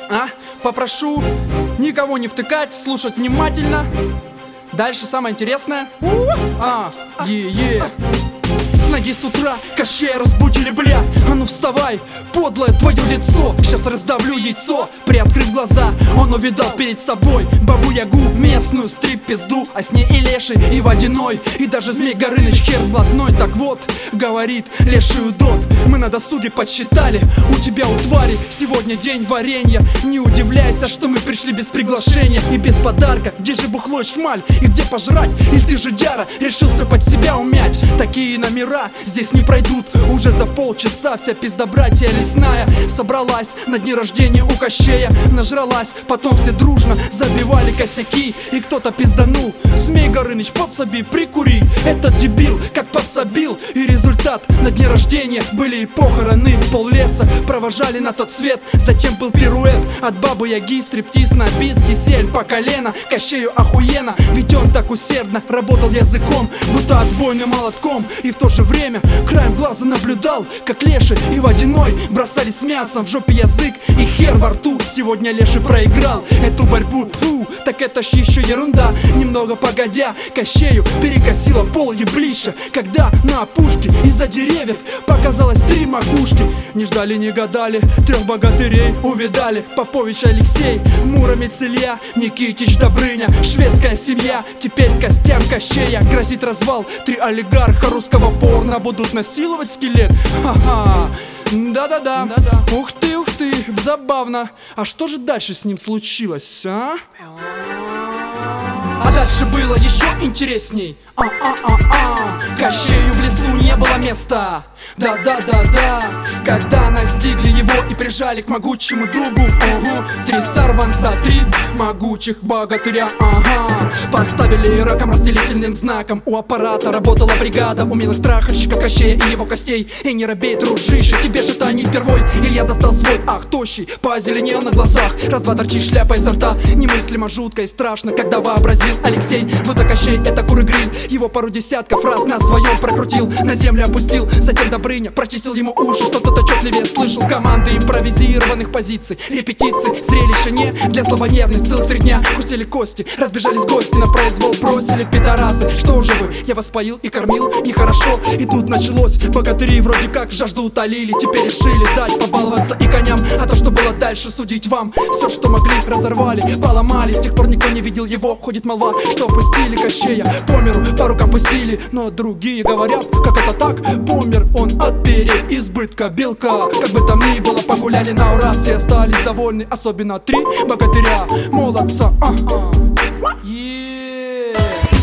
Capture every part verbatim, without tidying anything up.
А? Попрошу никого не втыкать, слушать внимательно. Дальше самое интересное. А, е-е. С ноги с утра Кощея разбудили, бля. А ну вставай, подлое твое лицо. Сейчас раздавлю яйцо. Приоткрыв глаза, он увидал перед собой Бабу-Ягу, местную стрип-пизду. А с ней и Леший, и Водяной, и даже Змей Горыныч, хер блатной. Так вот, говорит Леший Удот, мы на досуге подсчитали, у тебя, у твари, сегодня день варенья. Не удивляйся, что мы пришли без приглашения и без подарка. Где же бухло и шмаль, и где пожрать? Или ты, жидяра, решился под себя умять? Такие номера здесь не пройдут. Уже за полчаса вся пиздобратья лесная собралась на дне рождения у Кощея. Нажралась, потом все дружно забивали косяки. И кто-то пизданул: Змей Горыныч, подсоби, прикури. Этот дебил как подсобил. И результат: на дне рождения были и похороны. Пол леса провожали на тот свет. Затем был пируэт от Бабы-Яги, стриптиз на бис, кисель по колено. Кощею охуенно, ведь он так усердно работал языком, будто отбойным молотком. И в то же время краем глаза наблюдал, как Леший и Водяной бросались мясом в жопе язык и хер во рту. Сегодня Леший проиграл эту борьбу. Фу, так это ж еще ерунда. Немного погодя, Кощею перекосило пол еблища, когда на опушке из-за деревьев показалось три макушки. Не ждали, не гадали, трех богатырей увидали: Попович Алексей, Муромец Илья, Никитич Добрыня. Шведская семья, теперь костям Кощея грозит развал. Три олигарха русского порно будут насиловать скелет. Ха-ха. Да-да-да. Ух ты, ух ты, забавно. А что же дальше с ним случилось, а? А дальше было еще интересней. А-а-а-а. Кощею в лесу не было места. Да-да-да-да. Когда настигли его и прижали к могучему дубу, ого, три сорванца, три могучих богатыря, ага. Поставили раком разделительным знаком. У аппарата работала бригада умелых трахальщиков Кощея и его костей. И не робей, дружище, тебе же-то не впервой. Илья достал свой, ах, тощий, позеленел на глазах. Раз-два торчит шляпа изо рта. Немыслимо жутко и страшно, когда вообразил Алексей, будто Кощей это куры-гриль. Его пару десятков раз на своем прокрутил, на землю опустил. Затем Добрыня прочистил ему уши, что тот отчетливее слышал команды импровизированных позиций, репетиций, зрелища не для слабонервных. Целых три дня хрустели кости, разбежались гости на произвол, бросили пидорасы. Что же вы, я вас поил и кормил нехорошо. И тут началось, богатыри вроде как жажду утолили. Теперь решили дать побаловаться и коням. А то, что было дальше, судить вам. Все, что могли, разорвали, поломали. С тех пор никто не видел его, ходит молва, что пустили Кощея по миру, по рукам пустили. Но другие говорят, как это так, помер он от переизбытка белка. Как бы там ни было, погуляли на ура, все остались довольны, особенно три богатыря. Молодца, ага. Yeah.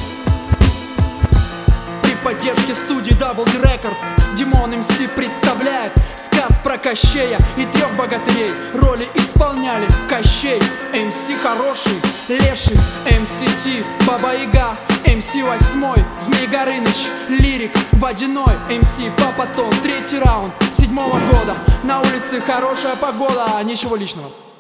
При поддержке студии дабл ю Records Димон эм си представляет сказ про Кощея и трех богатырей. Роли исполняли Кощей, эм си Хороший, Леший, эм си Ти, Баба-Яга, эм си Восьмой, Змей Горыныч, Лирик, Водяной, эм си Папатон. Третий раунд седьмого года. На улице хорошая погода, ничего личного.